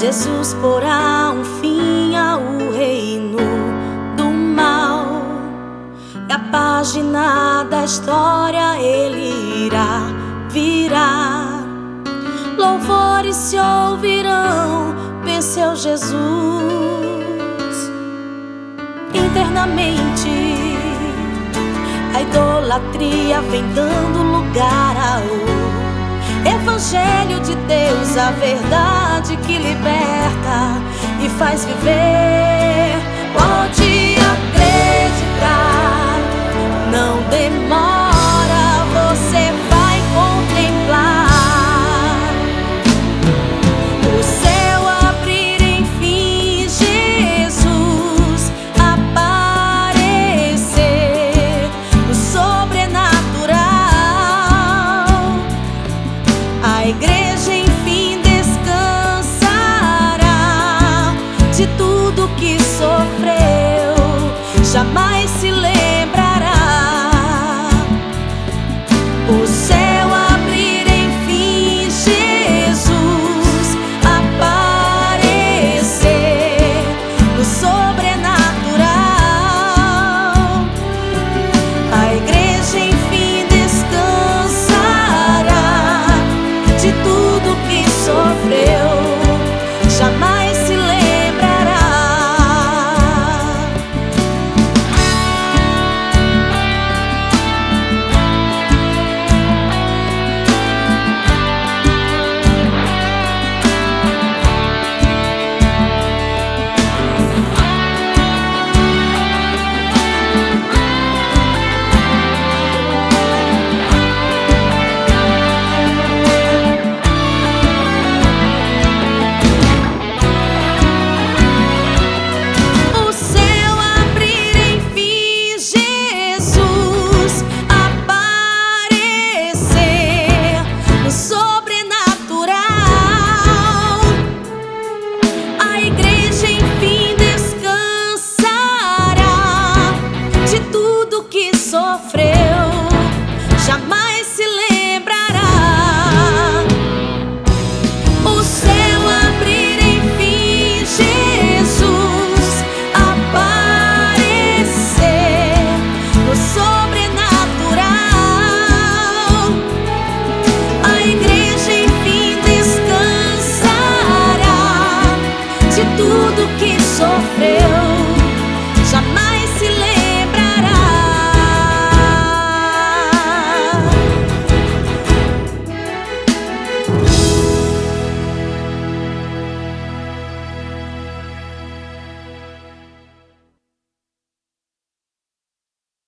Jesus porá um fim ao reino do mal, e a página da história ele irá virar. Louvores se ouvirão, venceu Jesus. Internamente a idolatria vem dando lugar ao Evangelho de Deus, a verdade que liberta e faz viver. Pode acreditar, não demora, você vai contemplar o céu abrir, enfim, Jesus aparecer no sobrenatural. A igreja enfim descansará de tudo que sofreu, jamais se lembrará. O céu abrir, enfim, Jesus aparecer no sobrenatural. A igreja enfim descansará de tudo que sofreu, jamais se lembrará. Sofreu, jamais se lembrará. O céu abrir, enfim, Jesus aparecer no sobrenatural. A igreja enfim descansará de tudo que sofreu,